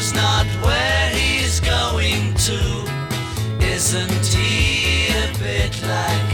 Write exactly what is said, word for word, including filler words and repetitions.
knows not where he's going to. Isn't he a bit like